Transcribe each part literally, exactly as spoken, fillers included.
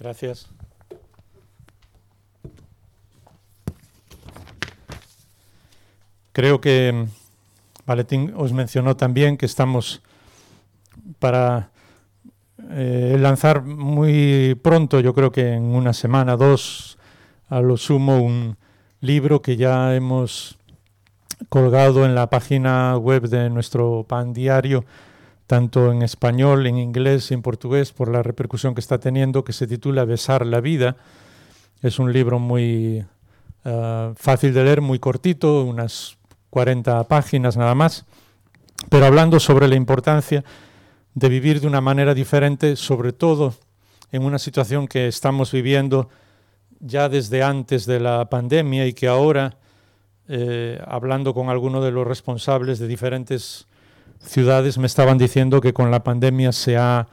Gracias. Creo que Valentín os mencionó también que estamos para eh, lanzar muy pronto, yo creo que en una semana, dos, a lo sumo, un libro que ya hemos colgado en la página web de nuestro Pan Diario, tanto en español, en inglés y en portugués, por la repercusión que está teniendo, que se titula Besar la vida. Es un libro muy uh, fácil de leer, muy cortito, unas cuarenta páginas nada más, pero hablando sobre la importancia de vivir de una manera diferente, sobre todo en una situación que estamos viviendo ya desde antes de la pandemia y que ahora, eh, hablando con algunos de los responsables de diferentes ciudades, me estaban diciendo que con la pandemia se ha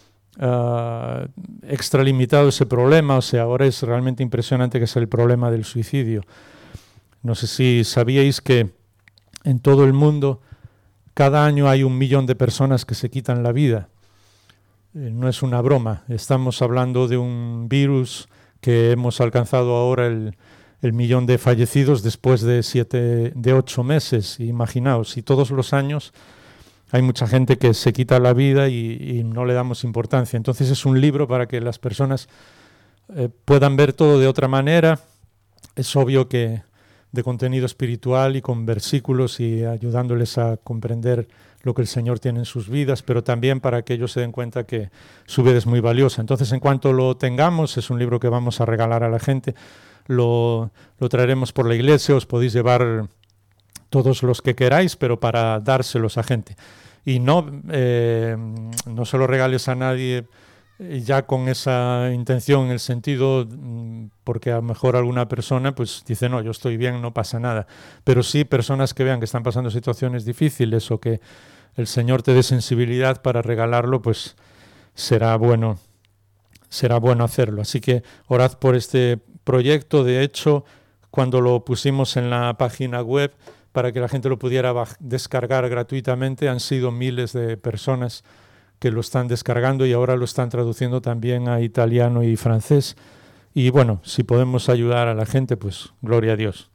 uh, extralimitado ese problema. O sea, ahora es realmente impresionante que es el problema del suicidio. No sé si sabíais que en todo el mundo cada año hay un millón de personas que se quitan la vida. Eh, no es una broma. Estamos hablando de un virus que hemos alcanzado ahora el, el millón de fallecidos después de siete, de ocho meses. Imaginaos, y todos los años hay mucha gente que se quita la vida y, y no le damos importancia. Entonces es un libro para que las personas eh, puedan ver todo de otra manera. Es obvio que de contenido espiritual y con versículos y ayudándoles a comprender lo que el Señor tiene en sus vidas, pero también para que ellos se den cuenta que su vida es muy valiosa. Entonces, en cuanto lo tengamos, es un libro que vamos a regalar a la gente, lo, lo traeremos por la iglesia, os podéis llevar todos los que queráis, pero para dárselos a gente. Y no, eh, no se lo regales a nadie ya con esa intención, en el sentido, porque a lo mejor alguna persona pues dice, no, yo estoy bien, no pasa nada. Pero sí personas que vean que están pasando situaciones difíciles o que el Señor te dé sensibilidad para regalarlo, pues será bueno, será bueno hacerlo. Así que orad por este proyecto. De hecho, cuando lo pusimos en la página web para que la gente lo pudiera descargar gratuitamente, han sido miles de personas que lo están descargando y ahora lo están traduciendo también a italiano y francés. Y bueno, si podemos ayudar a la gente, pues gloria a Dios.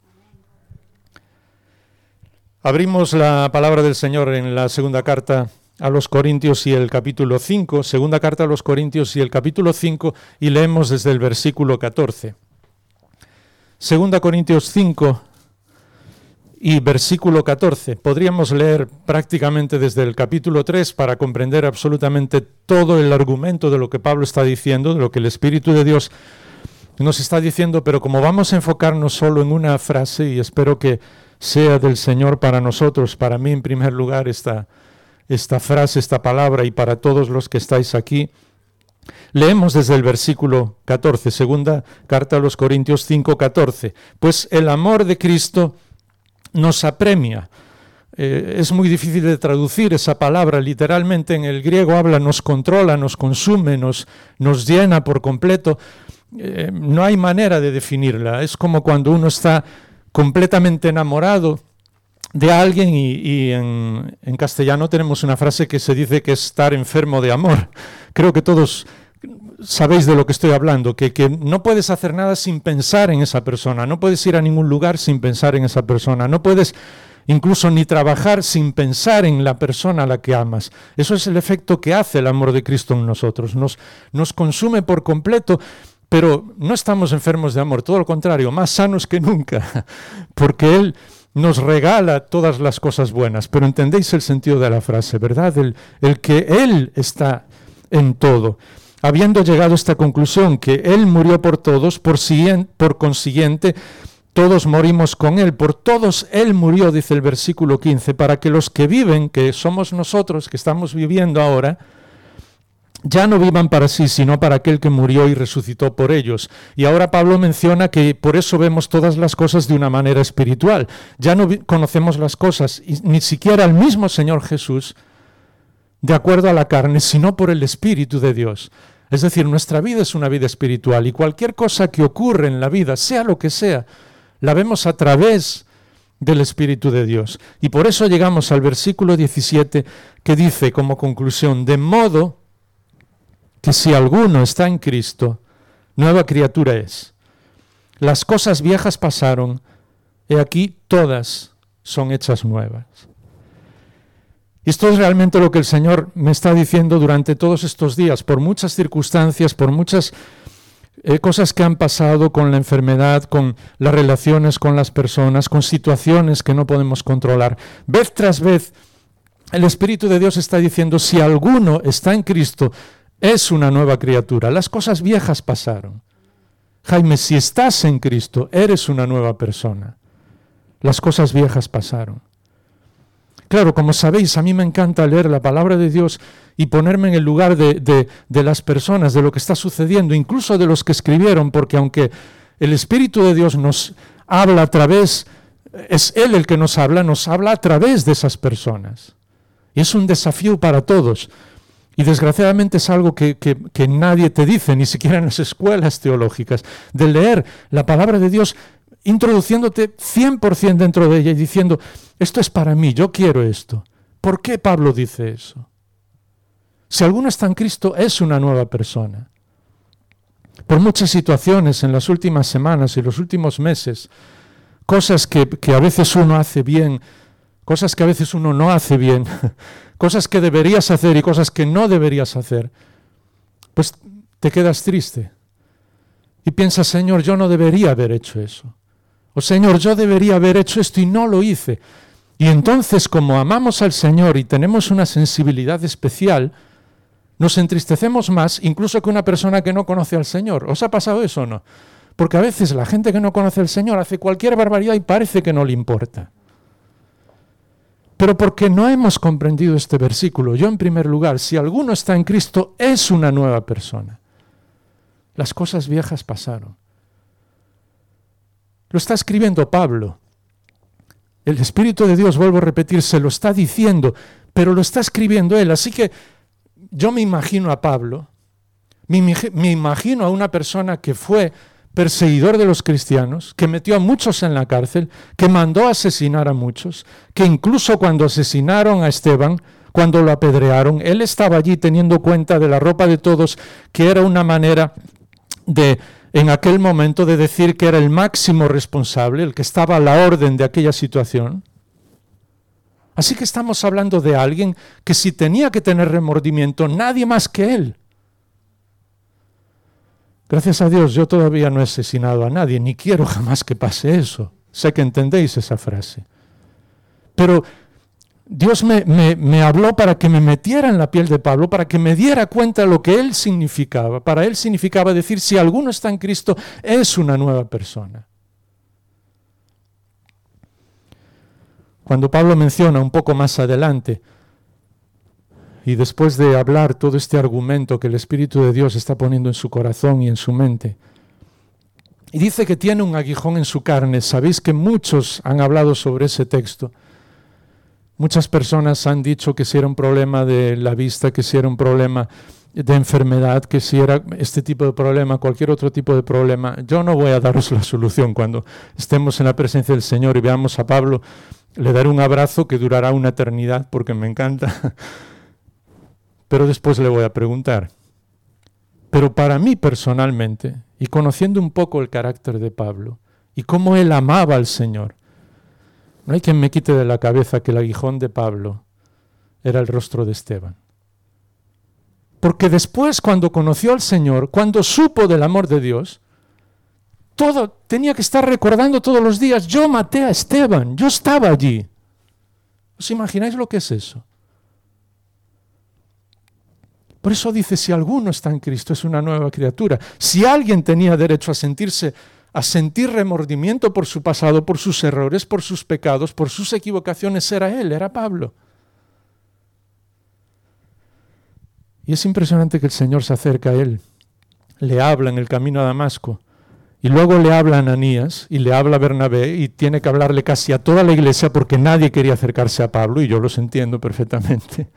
Abrimos la palabra del Señor en la segunda carta a los Corintios y el capítulo cinco, segunda carta a los Corintios y el capítulo cinco, y leemos desde el versículo catorce. Segunda Corintios cinco y versículo catorce. Podríamos leer prácticamente desde el capítulo tres para comprender absolutamente todo el argumento de lo que Pablo está diciendo, de lo que el Espíritu de Dios nos está diciendo, pero como vamos a enfocarnos solo en una frase, y espero que sea del Señor para nosotros, para mí en primer lugar esta, esta frase, esta palabra, y para todos los que estáis aquí, leemos desde el versículo catorce, segunda carta a los Corintios cinco, catorce. Pues el amor de Cristo nos apremia. Eh, es muy difícil de traducir esa palabra. Literalmente en el griego habla nos controla, nos consume, nos, nos llena por completo. Eh, no hay manera de definirla. Es como cuando uno está completamente enamorado de alguien y, y en, en castellano tenemos una frase que se dice que es estar enfermo de amor. Creo que todos sabéis de lo que estoy hablando, que, que no puedes hacer nada sin pensar en esa persona, no puedes ir a ningún lugar sin pensar en esa persona, no puedes incluso ni trabajar sin pensar en la persona a la que amas. Eso es el efecto que hace el amor de Cristo en nosotros, nos, nos consume por completo, pero no estamos enfermos de amor, todo lo contrario, más sanos que nunca, porque Él nos regala todas las cosas buenas. Pero entendéis el sentido de la frase, ¿verdad? El, el que Él está en todo. Habiendo llegado a esta conclusión, que Él murió por todos, por, por consiguiente, todos morimos con Él. Por todos Él murió, dice el versículo quince, para que los que viven, que somos nosotros, que estamos viviendo ahora, ya no vivan para sí, sino para aquel que murió y resucitó por ellos. Y ahora Pablo menciona que por eso vemos todas las cosas de una manera espiritual. Ya no conocemos las cosas, ni siquiera al mismo Señor Jesús, de acuerdo a la carne, sino por el Espíritu de Dios. Es decir, nuestra vida es una vida espiritual y cualquier cosa que ocurre en la vida, sea lo que sea, la vemos a través del Espíritu de Dios. Y por eso llegamos al versículo diecisiete, que dice como conclusión, de modo que si alguno está en Cristo, nueva criatura es. Las cosas viejas pasaron, he aquí todas son hechas nuevas. Y esto es realmente lo que el Señor me está diciendo durante todos estos días, por muchas circunstancias, por muchas eh, cosas que han pasado con la enfermedad, con las relaciones con las personas, con situaciones que no podemos controlar. Vez tras vez, el Espíritu de Dios está diciendo, si alguno está en Cristo, es una nueva criatura. Las cosas viejas pasaron. Jaime, si estás en Cristo, eres una nueva persona. Las cosas viejas pasaron. Claro, como sabéis, a mí me encanta leer la palabra de Dios y ponerme en el lugar de, de, de las personas, de lo que está sucediendo, incluso de los que escribieron, porque aunque el Espíritu de Dios nos habla a través, es Él el que nos habla, nos habla a través de esas personas. Y es un desafío para todos. Y desgraciadamente es algo que, que, que nadie te dice, ni siquiera en las escuelas teológicas, de leer la palabra de Dios introduciéndote cien por ciento dentro de ella y diciendo, esto es para mí, yo quiero esto. ¿Por qué Pablo dice eso? Si alguno está en Cristo, es una nueva persona. Por muchas situaciones en las últimas semanas y los últimos meses, cosas que, que a veces uno hace bien, cosas que a veces uno no hace bien, cosas que deberías hacer y cosas que no deberías hacer, pues te quedas triste. Y piensas, Señor, yo no debería haber hecho eso. O Señor, yo debería haber hecho esto y no lo hice. Y entonces, como amamos al Señor y tenemos una sensibilidad especial, nos entristecemos más incluso que una persona que no conoce al Señor. ¿Os ha pasado eso o no? Porque a veces la gente que no conoce al Señor hace cualquier barbaridad y parece que no le importa. Pero porque no hemos comprendido este versículo, yo en primer lugar, si alguno está en Cristo, es una nueva persona. Las cosas viejas pasaron. Lo está escribiendo Pablo. El Espíritu de Dios, vuelvo a repetir, se lo está diciendo, pero lo está escribiendo él. Así que yo me imagino a Pablo, me, me imagino a una persona que fue perseguidor de los cristianos, que metió a muchos en la cárcel, que mandó a asesinar a muchos, que incluso cuando asesinaron a Esteban, cuando lo apedrearon, él estaba allí teniendo cuenta de la ropa de todos, que era una manera de, en aquel momento, de decir que era el máximo responsable, el que estaba a la orden de aquella situación. Así que estamos hablando de alguien que si tenía que tener remordimiento, nadie más que él. Gracias a Dios, yo todavía no he asesinado a nadie, ni quiero jamás que pase eso. Sé que entendéis esa frase. Pero Dios me, me, me habló para que me metiera en la piel de Pablo, para que me diera cuenta de lo que él significaba. Para él significaba decir, si alguno está en Cristo, es una nueva persona. Cuando Pablo menciona un poco más adelante, y después de hablar todo este argumento que el Espíritu de Dios está poniendo en su corazón y en su mente, y dice que tiene un aguijón en su carne, sabéis que muchos han hablado sobre ese texto. Muchas personas han dicho que si era un problema de la vista, que si era un problema de enfermedad, que si era este tipo de problema, cualquier otro tipo de problema. Yo no voy a daros la solución. Cuando estemos en la presencia del Señor y veamos a Pablo, le daré un abrazo que durará una eternidad porque me encanta. Pero después le voy a preguntar. Pero para mí personalmente, y conociendo un poco el carácter de Pablo, y cómo él amaba al Señor, no hay quien me quite de la cabeza que el aguijón de Pablo era el rostro de Esteban. Porque después, cuando conoció al Señor, cuando supo del amor de Dios, todo tenía que estar recordando todos los días, yo maté a Esteban, yo estaba allí. ¿Os imagináis lo que es eso? Por eso dice, si alguno está en Cristo, es una nueva criatura. Si alguien tenía derecho a sentirse, a sentir remordimiento por su pasado, por sus errores, por sus pecados, por sus equivocaciones, era él, era Pablo. Y es impresionante que el Señor se acerca a él, le habla en el camino a Damasco, y luego le habla a Ananías, y le habla a Bernabé, y tiene que hablarle casi a toda la iglesia porque nadie quería acercarse a Pablo, y yo los entiendo perfectamente.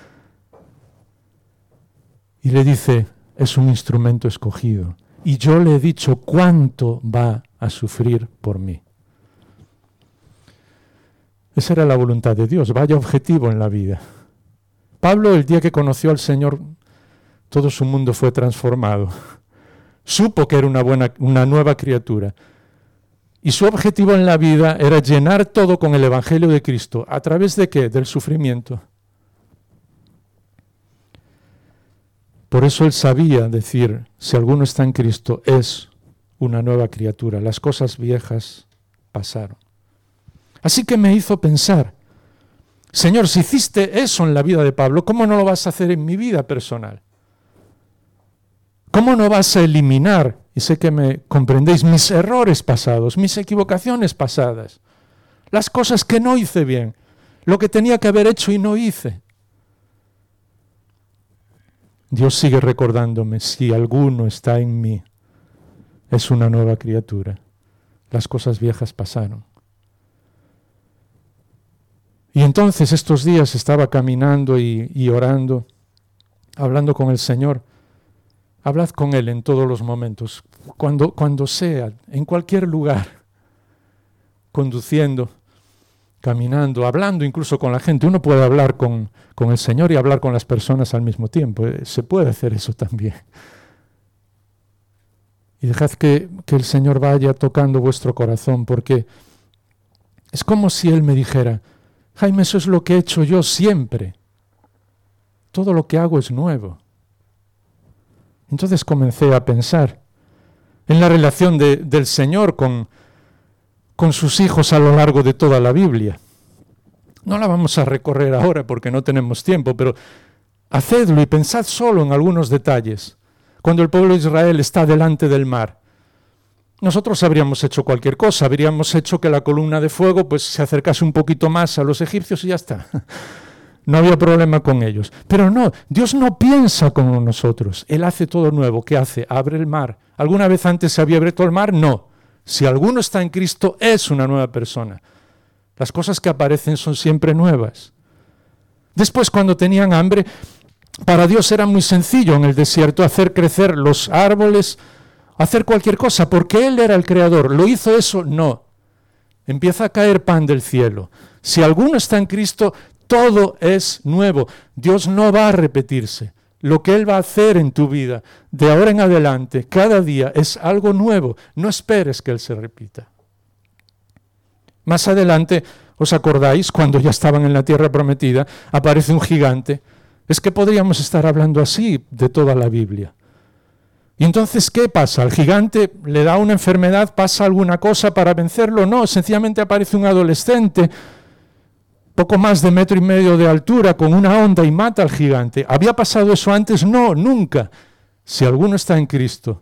Y le dice, es un instrumento escogido. Y yo le he dicho cuánto va a sufrir por mí. Esa era la voluntad de Dios, vaya objetivo en la vida. Pablo, el día que conoció al Señor, todo su mundo fue transformado. Supo que era una, buena, una nueva criatura. Y su objetivo en la vida era llenar todo con el Evangelio de Cristo. ¿A través de qué? Del sufrimiento. Por eso él sabía decir, si alguno está en Cristo, es una nueva criatura. Las cosas viejas pasaron. Así que me hizo pensar, Señor, si hiciste eso en la vida de Pablo, ¿cómo no lo vas a hacer en mi vida personal? ¿Cómo no vas a eliminar, y sé que me comprendéis, mis errores pasados, mis equivocaciones pasadas, las cosas que no hice bien, lo que tenía que haber hecho y no hice? Dios sigue recordándome, si alguno está en mí, es una nueva criatura. Las cosas viejas pasaron. Y entonces estos días estaba caminando y, y orando, hablando con el Señor. Hablad con Él en todos los momentos, cuando, cuando sea, en cualquier lugar, conduciendo, caminando, hablando incluso con la gente. Uno puede hablar con, con el Señor y hablar con las personas al mismo tiempo. Se puede hacer eso también. Y dejad que, que el Señor vaya tocando vuestro corazón, porque es como si Él me dijera, Jaime, eso es lo que he hecho yo siempre. Todo lo que hago es nuevo. Entonces comencé a pensar en la relación de, del Señor con, con sus hijos a lo largo de toda la Biblia. No la vamos a recorrer ahora porque no tenemos tiempo, pero hacedlo y pensad solo en algunos detalles. Cuando el pueblo de Israel está delante del mar, nosotros habríamos hecho cualquier cosa, habríamos hecho que la columna de fuego pues, se acercase un poquito más a los egipcios y ya está. No había problema con ellos. Pero no, Dios no piensa como nosotros. Él hace todo nuevo. ¿Qué hace? Abre el mar. ¿Alguna vez antes se había abierto el mar? No. Si alguno está en Cristo, es una nueva persona. Las cosas que aparecen son siempre nuevas. Después, cuando tenían hambre, para Dios era muy sencillo en el desierto hacer crecer los árboles, hacer cualquier cosa, porque Él era el creador. ¿Lo hizo eso? No. Empieza a caer pan del cielo. Si alguno está en Cristo, todo es nuevo. Dios no va a repetirse. Lo que Él va a hacer en tu vida, de ahora en adelante, cada día, es algo nuevo. No esperes que Él se repita. Más adelante, ¿os acordáis? Cuando ya estaban en la tierra prometida, aparece un gigante. Es que podríamos estar hablando así de toda la Biblia. Y entonces, ¿qué pasa? ¿Al gigante le da una enfermedad? ¿Pasa alguna cosa para vencerlo? No, sencillamente aparece un adolescente poco más de metro y medio de altura, con una honda y mata al gigante. ¿Había pasado eso antes? No, nunca. Si alguno está en Cristo,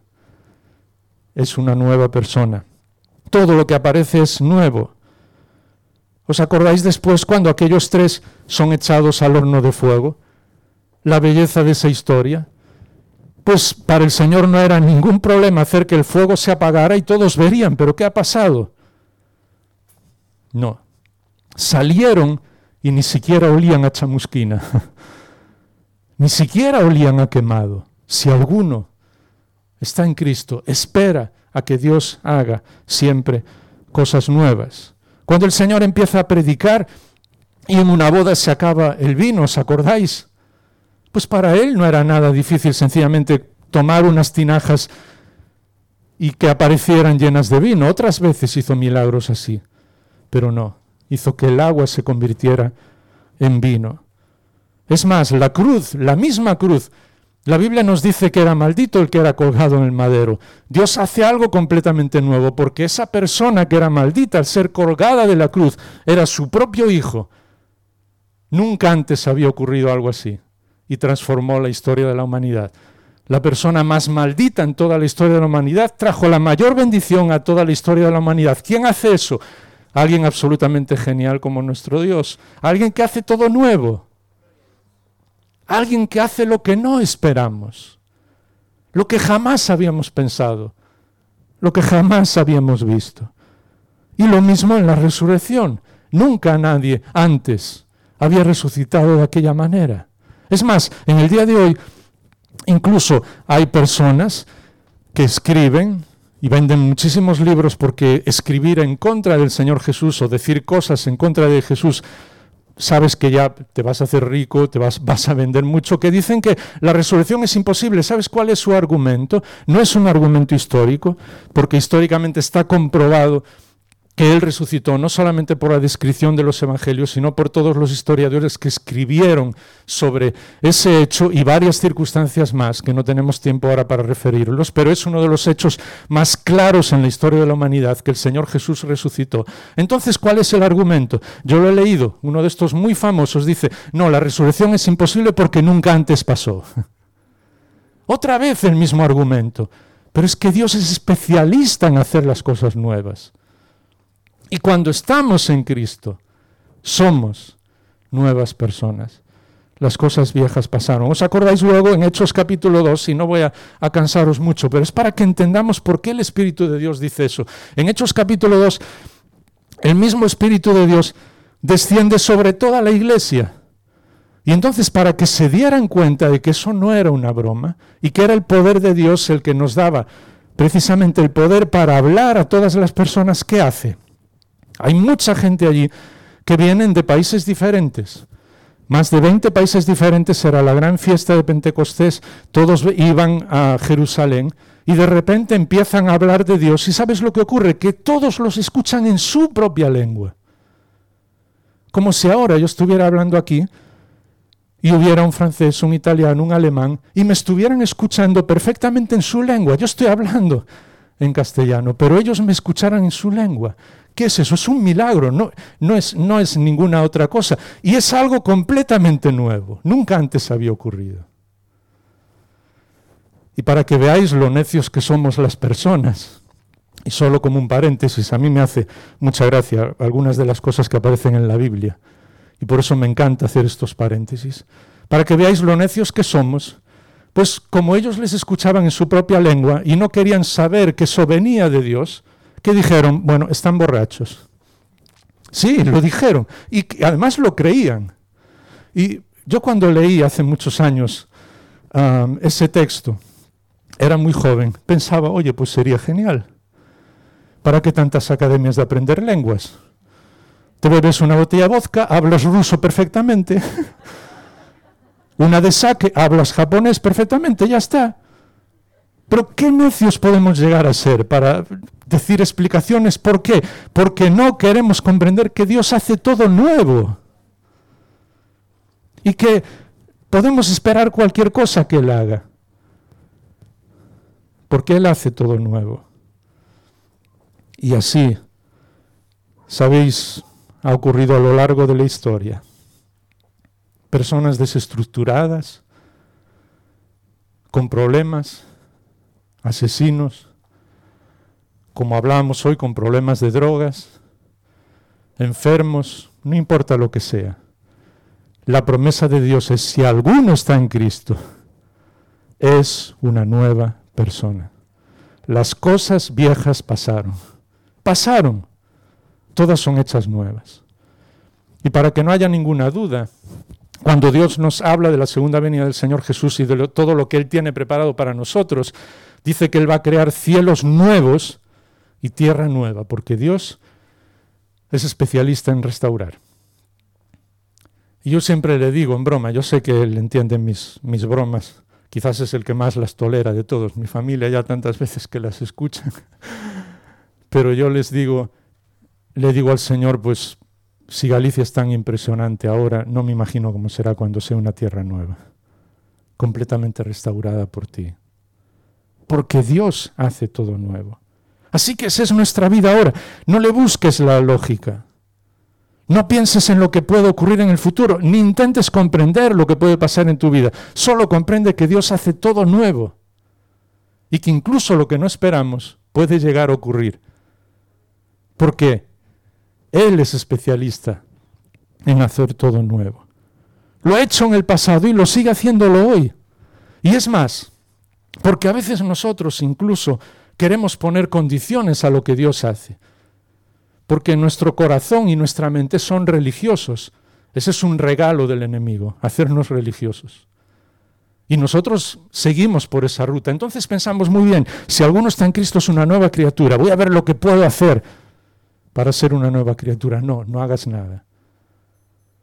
es una nueva persona. Todo lo que aparece es nuevo. ¿Os acordáis después cuando aquellos tres son echados al horno de fuego? La belleza de esa historia. Pues para el Señor no era ningún problema hacer que el fuego se apagara y todos verían, pero ¿qué ha pasado? No. Salieron y ni siquiera olían a chamusquina, ni siquiera olían a quemado. Si alguno está en Cristo, espera a que Dios haga siempre cosas nuevas. Cuando el Señor empieza a predicar y en una boda se acaba el vino, ¿os acordáis? Pues para Él no era nada difícil sencillamente tomar unas tinajas y que aparecieran llenas de vino. Otras veces hizo milagros así, pero no. Hizo que el agua se convirtiera en vino. Es más, la cruz, la misma cruz, la Biblia nos dice que era maldito el que era colgado en el madero. Dios hace algo completamente nuevo, porque esa persona que era maldita al ser colgada de la cruz era su propio hijo. Nunca antes había ocurrido algo así y transformó la historia de la humanidad. La persona más maldita en toda la historia de la humanidad trajo la mayor bendición a toda la historia de la humanidad. ¿Quién hace eso? Alguien absolutamente genial como nuestro Dios. Alguien que hace todo nuevo. Alguien que hace lo que no esperamos. Lo que jamás habíamos pensado. Lo que jamás habíamos visto. Y lo mismo en la resurrección. Nunca nadie antes había resucitado de aquella manera. Es más, en el día de hoy, incluso hay personas que escriben y venden muchísimos libros porque escribir en contra del Señor Jesús o decir cosas en contra de Jesús sabes que ya te vas a hacer rico, te vas, vas a vender mucho, que dicen que la resurrección es imposible. ¿Sabes cuál es su argumento? No es un argumento histórico, porque históricamente está comprobado que Él resucitó, no solamente por la descripción de los evangelios, sino por todos los historiadores que escribieron sobre ese hecho y varias circunstancias más, que no tenemos tiempo ahora para referirlos, pero es uno de los hechos más claros en la historia de la humanidad, que el Señor Jesús resucitó. Entonces, ¿cuál es el argumento? Yo lo he leído, uno de estos muy famosos dice, no, la resurrección es imposible porque nunca antes pasó. Otra vez el mismo argumento, pero es que Dios es especialista en hacer las cosas nuevas. Y cuando estamos en Cristo, somos nuevas personas. Las cosas viejas pasaron. ¿Os acordáis luego en Hechos capítulo dos? Y no voy a, a cansaros mucho, pero es para que entendamos por qué el Espíritu de Dios dice eso. En Hechos capítulo dos, el mismo Espíritu de Dios desciende sobre toda la iglesia. Y entonces, para que se dieran cuenta de que eso no era una broma y que era el poder de Dios el que nos daba precisamente el poder para hablar a todas las personas, ¿qué hace? Hay mucha gente allí que vienen de países diferentes. Más de veinte países diferentes, era la gran fiesta de Pentecostés, todos iban a Jerusalén y de repente empiezan a hablar de Dios. ¿Y sabes lo que ocurre? Que todos los escuchan en su propia lengua. Como si ahora yo estuviera hablando aquí y hubiera un francés, un italiano, un alemán y me estuvieran escuchando perfectamente en su lengua. Yo estoy hablando en castellano, pero ellos me escucharan en su lengua. ¿Qué es eso? Es un milagro, no, no, es, no es ninguna otra cosa. Y es algo completamente nuevo. Nunca antes había ocurrido. Y para que veáis lo necios que somos las personas, y solo como un paréntesis, a mí me hace mucha gracia algunas de las cosas que aparecen en la Biblia. Y por eso me encanta hacer estos paréntesis. Para que veáis lo necios que somos, pues como ellos les escuchaban en su propia lengua y no querían saber que eso venía de Dios, ¿qué dijeron? Bueno, están borrachos. Sí, lo dijeron. Y además lo creían. Y yo cuando leí hace muchos años um, ese texto, era muy joven, pensaba, oye, pues sería genial. ¿Para qué tantas academias de aprender lenguas? Te bebes una botella de vodka, hablas ruso perfectamente. Una de sake, hablas japonés perfectamente, ya está. Pero ¿qué necios podemos llegar a ser para decir explicaciones? ¿Por qué? Porque no queremos comprender que Dios hace todo nuevo. Y que podemos esperar cualquier cosa que Él haga. Porque Él hace todo nuevo. Y así, sabéis, ha ocurrido a lo largo de la historia. Personas desestructuradas, con problemas, asesinos, como hablábamos hoy, con problemas de drogas, enfermos, no importa lo que sea. La promesa de Dios es, si alguno está en Cristo, es una nueva persona. Las cosas viejas pasaron. Pasaron. Todas son hechas nuevas. Y para que no haya ninguna duda, cuando Dios nos habla de la segunda venida del Señor Jesús y de lo, todo lo que Él tiene preparado para nosotros, dice que Él va a crear cielos nuevos y tierra nueva, porque Dios es especialista en restaurar. Y yo siempre le digo en broma, yo sé que Él entiende mis, mis bromas, quizás es el que más las tolera de todos, mi familia ya tantas veces que las escuchan, pero yo les digo, le digo al Señor, pues si Galicia es tan impresionante ahora, no me imagino cómo será cuando sea una tierra nueva, completamente restaurada por ti. Porque Dios hace todo nuevo. Así que esa es nuestra vida ahora. No le busques la lógica. No pienses en lo que puede ocurrir en el futuro, ni intentes comprender lo que puede pasar en tu vida. Solo comprende que Dios hace todo nuevo y que incluso lo que no esperamos puede llegar a ocurrir. Porque Él es especialista en hacer todo nuevo. Lo ha hecho en el pasado y lo sigue haciéndolo hoy. Y es más, porque a veces nosotros incluso queremos poner condiciones a lo que Dios hace. Porque nuestro corazón y nuestra mente son religiosos. Ese es un regalo del enemigo, hacernos religiosos. Y nosotros seguimos por esa ruta. Entonces pensamos, muy bien, si alguno está en Cristo es una nueva criatura, voy a ver lo que puedo hacer para ser una nueva criatura. No, no hagas nada.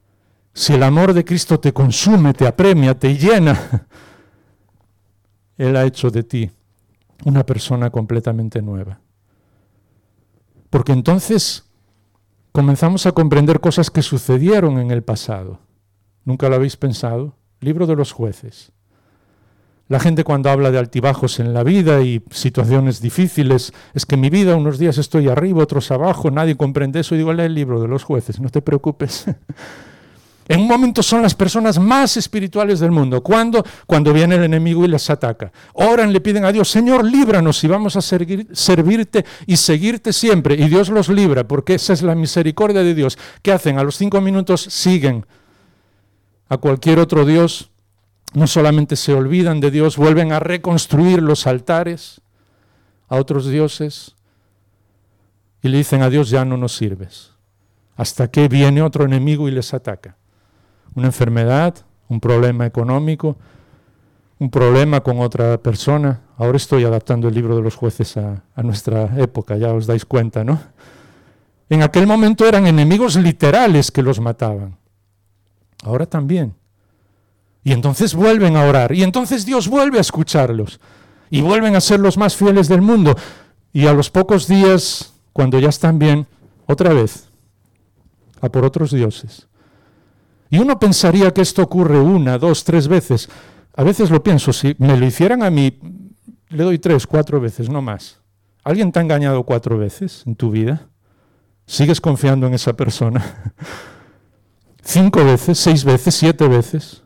si el amor de Cristo te consume, te apremia, te llena, Él ha hecho de ti una persona completamente nueva. Porque entonces comenzamos a comprender cosas que sucedieron en el pasado. ¿Nunca lo habéis pensado? Libro de los Jueces. La gente cuando habla de altibajos en la vida y situaciones difíciles, es que en mi vida unos días estoy arriba, otros abajo, nadie comprende eso. Y digo, lee el Libro de los Jueces, no te preocupes. En un momento son las personas más espirituales del mundo. ¿Cuándo? Cuando viene el enemigo y les ataca. Oran, le piden a Dios, Señor, líbranos y vamos a servir, servirte y seguirte siempre. Y Dios los libra, porque esa es la misericordia de Dios. ¿Qué hacen? A los cinco minutos siguen a cualquier otro Dios. No solamente se olvidan de Dios, vuelven a reconstruir los altares a otros dioses y le dicen a Dios, ya no nos sirves. Hasta que viene otro enemigo y les ataca. Una enfermedad, un problema económico, un problema con otra persona. Ahora estoy adaptando el Libro de los Jueces a, a nuestra época, ya os dais cuenta, ¿no? En aquel momento eran enemigos literales que los mataban. Ahora también. Y entonces vuelven a orar, y entonces Dios vuelve a escucharlos, y vuelven a ser los más fieles del mundo. Y a los pocos días, cuando ya están bien, otra vez, a por otros dioses. Y uno pensaría que esto ocurre una, dos, tres veces. A veces lo pienso, si me lo hicieran a mí, le doy tres, cuatro veces, no más. ¿Alguien te ha engañado cuatro veces en tu vida? ¿Sigues confiando en esa persona? ¿Cinco veces, seis veces, siete veces?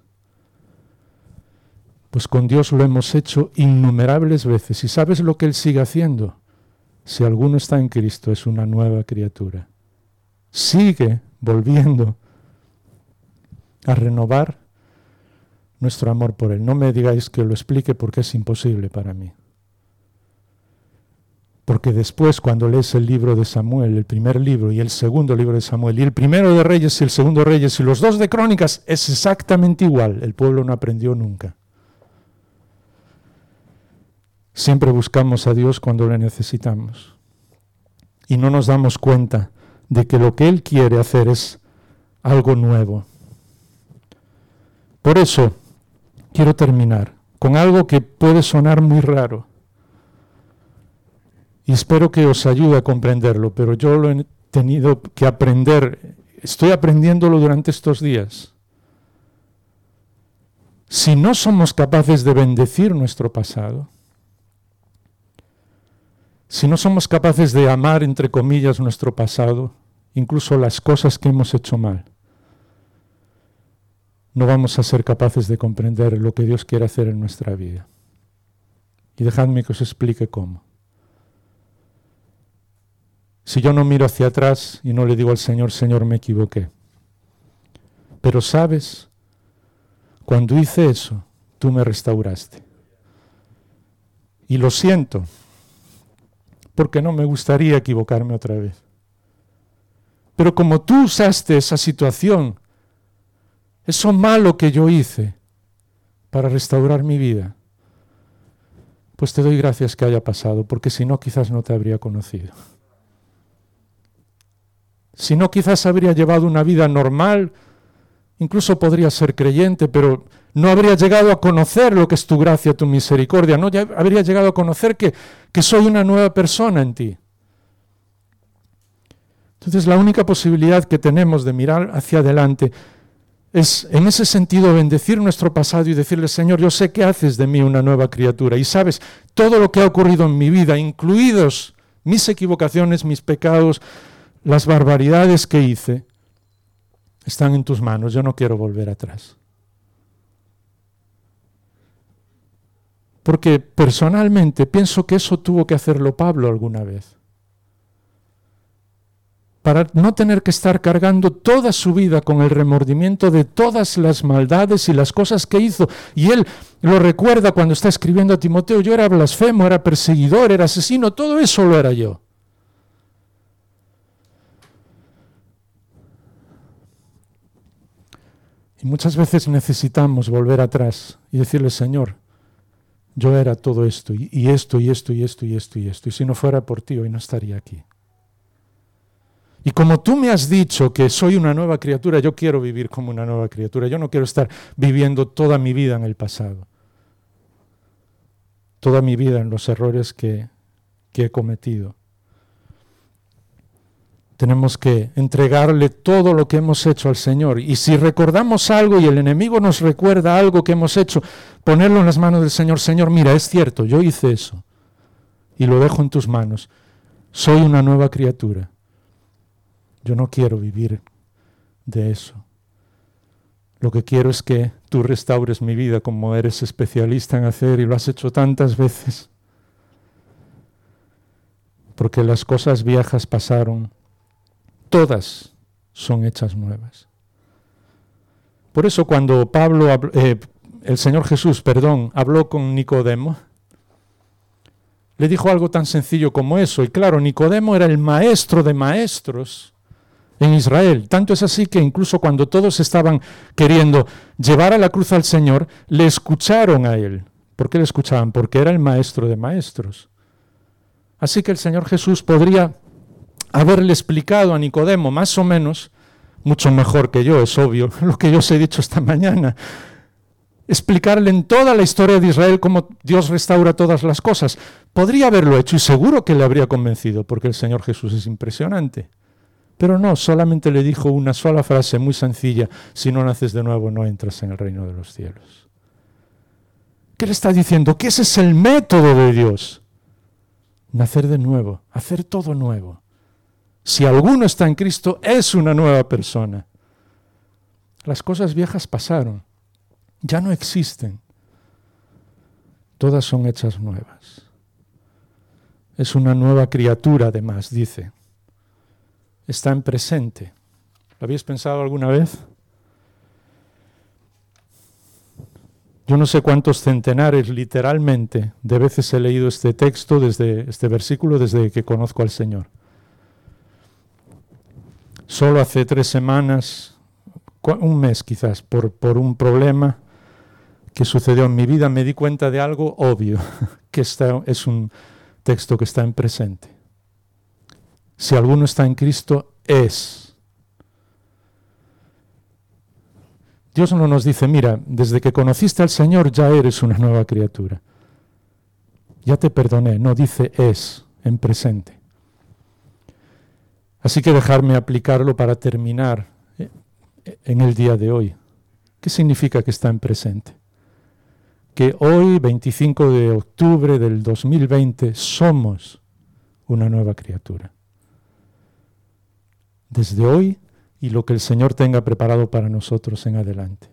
Pues con Dios lo hemos hecho innumerables veces. ¿Y sabes lo que Él sigue haciendo? Si alguno está en Cristo, es una nueva criatura. Sigue volviendo a renovar nuestro amor por Él. No me digáis que lo explique porque es imposible para mí. Porque después, cuando lees el libro de Samuel, el primer libro y el segundo libro de Samuel, y el primero de Reyes y el segundo de Reyes, y los dos de Crónicas, es exactamente igual. El pueblo no aprendió nunca. Siempre buscamos a Dios cuando le necesitamos. Y no nos damos cuenta de que lo que Él quiere hacer es algo nuevo. Por eso, quiero terminar con algo que puede sonar muy raro. Y espero que os ayude a comprenderlo, pero yo lo he tenido que aprender, estoy aprendiéndolo durante estos días. Si no somos capaces de bendecir nuestro pasado, si no somos capaces de amar, entre comillas, nuestro pasado, incluso las cosas que hemos hecho mal, no vamos a ser capaces de comprender lo que Dios quiere hacer en nuestra vida. Y dejadme que os explique cómo. Si yo no miro hacia atrás y no le digo al Señor, Señor, me equivoqué. Pero sabes, cuando hice eso, tú me restauraste. Y lo siento, porque no me gustaría equivocarme otra vez. Pero como tú usaste esa situación, eso malo que yo hice para restaurar mi vida, pues te doy gracias que haya pasado, porque si no quizás no te habría conocido. Si no quizás habría llevado una vida normal, incluso podría ser creyente, pero no habría llegado a conocer lo que es tu gracia, tu misericordia, no ya habría llegado a conocer que, que soy una nueva persona en ti. Entonces la única posibilidad que tenemos de mirar hacia adelante es en ese sentido bendecir nuestro pasado y decirle, Señor, yo sé que haces de mí una nueva criatura y sabes todo lo que ha ocurrido en mi vida, incluidos mis equivocaciones, mis pecados, las barbaridades que hice, están en tus manos, yo no quiero volver atrás. Porque personalmente pienso que eso tuvo que hacerlo Pablo alguna vez. Para no tener que estar cargando toda su vida con el remordimiento de todas las maldades y las cosas que hizo. Y él lo recuerda cuando está escribiendo a Timoteo, yo era blasfemo, era perseguidor, era asesino, todo eso lo era yo. Y muchas veces necesitamos volver atrás y decirle, Señor, yo era todo esto, y, y esto, y esto, y esto, y esto, y esto. Y si no fuera por ti, hoy no estaría aquí. Y como tú me has dicho que soy una nueva criatura, yo quiero vivir como una nueva criatura. Yo no quiero estar viviendo toda mi vida en el pasado. Toda mi vida en los errores que, que he cometido. Tenemos que entregarle todo lo que hemos hecho al Señor. Y si recordamos algo y el enemigo nos recuerda algo que hemos hecho, ponerlo en las manos del Señor. Señor, mira, es cierto, yo hice eso. Y lo dejo en tus manos. Soy una nueva criatura. Yo no quiero vivir de eso. Lo que quiero es que tú restaures mi vida como eres especialista en hacer y lo has hecho tantas veces. Porque las cosas viejas pasaron. Todas son hechas nuevas. Por eso cuando Pablo, eh, el Señor Jesús, perdón, habló con Nicodemo, le dijo algo tan sencillo como eso. Y claro, Nicodemo era el maestro de maestros en Israel. Tanto es así que incluso cuando todos estaban queriendo llevar a la cruz al Señor, le escucharon a él. ¿Por qué le escuchaban? Porque era el maestro de maestros. Así que el Señor Jesús podría haberle explicado a Nicodemo, más o menos, mucho mejor que yo, es obvio, lo que yo os he dicho esta mañana, explicarle en toda la historia de Israel cómo Dios restaura todas las cosas. Podría haberlo hecho y seguro que le habría convencido, porque el Señor Jesús es impresionante. Pero no, solamente le dijo una sola frase muy sencilla: si no naces de nuevo no entras en el reino de los cielos. ¿Qué le está diciendo? Que ese es el método de Dios. Nacer de nuevo, hacer todo nuevo. Si alguno está en Cristo, es una nueva persona. Las cosas viejas pasaron, ya no existen. Todas son hechas nuevas. Es una nueva criatura, además, dice. Está en presente. ¿Lo habéis pensado alguna vez? Yo no sé cuántos centenares, literalmente, de veces he leído este texto, desde este versículo, desde que conozco al Señor. Solo hace tres semanas, un mes quizás, por, por un problema que sucedió en mi vida, me di cuenta de algo obvio, que está, es un texto que está en presente. Si alguno está en Cristo, es. Dios no nos dice, mira, desde que conociste al Señor ya eres una nueva criatura. Ya te perdoné. No, dice es, en presente. Así que dejarme aplicarlo para terminar en el día de hoy. ¿Qué significa que está en presente? Que hoy, veinticinco de octubre del dos mil veinte, somos una nueva criatura. Desde hoy y lo que el Señor tenga preparado para nosotros en adelante.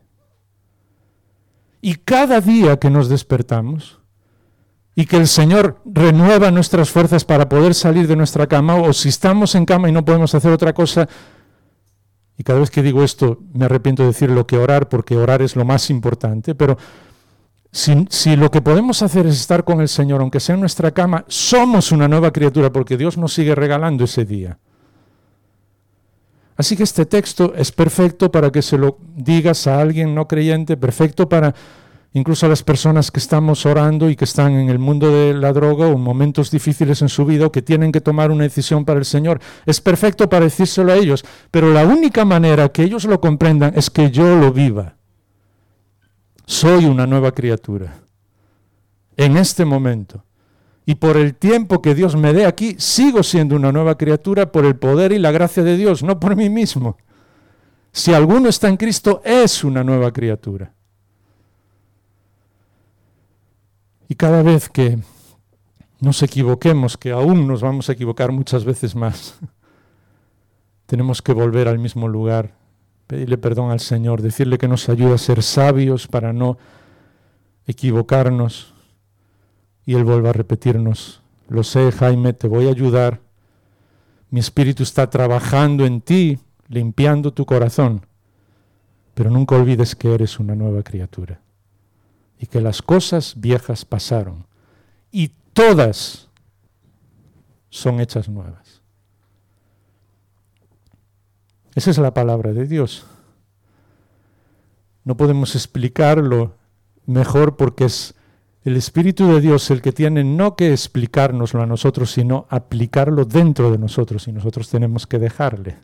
Y cada día que nos despertamos y que el Señor renueva nuestras fuerzas para poder salir de nuestra cama, o si estamos en cama y no podemos hacer otra cosa, y cada vez que digo esto me arrepiento de decirlo, que orar, porque orar es lo más importante, pero si, si lo que podemos hacer es estar con el Señor, aunque sea en nuestra cama, somos una nueva criatura, porque Dios nos sigue regalando ese día. Así que este texto es perfecto para que se lo digas a alguien no creyente, perfecto para incluso a las personas que estamos orando y que están en el mundo de la droga o en momentos difíciles en su vida o que tienen que tomar una decisión para el Señor. Es perfecto para decírselo a ellos, pero la única manera que ellos lo comprendan es que yo lo viva. Soy una nueva criatura en este momento. Y por el tiempo que Dios me dé aquí, sigo siendo una nueva criatura por el poder y la gracia de Dios, no por mí mismo. Si alguno está en Cristo, es una nueva criatura. Y cada vez que nos equivoquemos, que aún nos vamos a equivocar muchas veces más, tenemos que volver al mismo lugar, pedirle perdón al Señor, decirle que nos ayude a ser sabios para no equivocarnos. Y Él vuelve a repetirnos, lo sé, Jaime, te voy a ayudar. Mi espíritu está trabajando en ti, limpiando tu corazón. Pero nunca olvides que eres una nueva criatura. Y que las cosas viejas pasaron. Y todas son hechas nuevas. Esa es la palabra de Dios. No podemos explicarlo mejor porque es El Espíritu de Dios, el que tiene no que explicárnoslo a nosotros, sino aplicarlo dentro de nosotros, y nosotros tenemos que dejarle.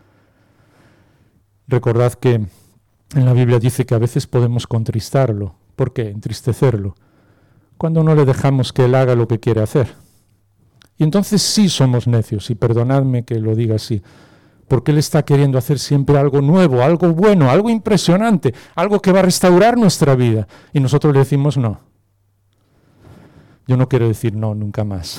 Recordad que en la Biblia dice que a veces podemos contristarlo. ¿Por qué? Entristecerlo. Cuando no le dejamos que Él haga lo que quiere hacer. Y entonces sí somos necios, y perdonadme que lo diga así, porque Él está queriendo hacer siempre algo nuevo, algo bueno, algo impresionante, algo que va a restaurar nuestra vida. Y nosotros le decimos no. Yo no quiero decir no nunca más.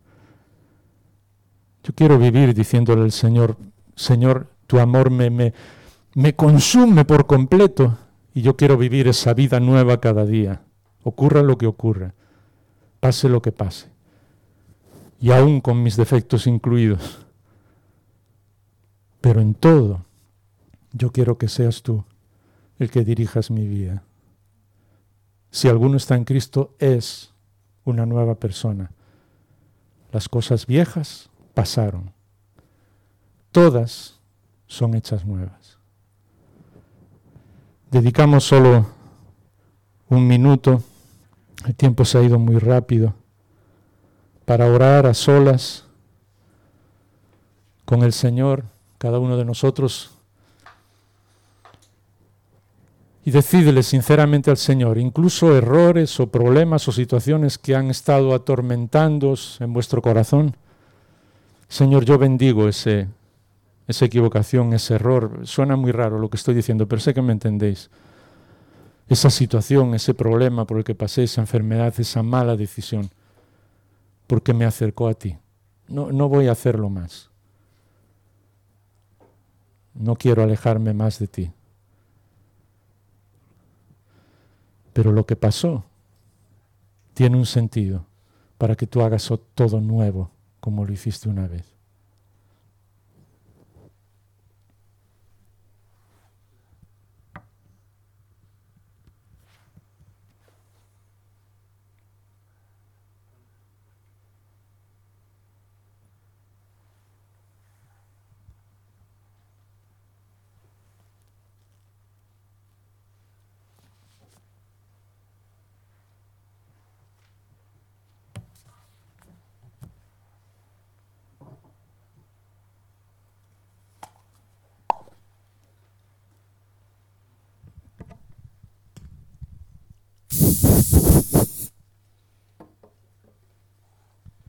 Yo quiero vivir diciéndole al Señor, Señor, tu amor me, me, me consume por completo, y yo quiero vivir esa vida nueva cada día, ocurra lo que ocurra, pase lo que pase, y aún con mis defectos incluidos. Pero en todo, yo quiero que seas tú el que dirijas mi vida. Si alguno está en Cristo, es una nueva persona. Las cosas viejas pasaron. Todas son hechas nuevas. Dedicamos solo un minuto, el tiempo se ha ido muy rápido, para orar a solas con el Señor, cada uno de nosotros, y decídele sinceramente al Señor, incluso errores o problemas o situaciones que han estado atormentándoos en vuestro corazón. Señor, yo bendigo ese, esa equivocación, ese error. Suena muy raro lo que estoy diciendo, pero sé que me entendéis. Esa situación, ese problema por el que pasé, esa enfermedad, esa mala decisión, porque me acercó a ti. No, no voy a hacerlo más. No quiero alejarme más de ti. Pero lo que pasó tiene un sentido para que tú hagas todo nuevo como lo hiciste una vez.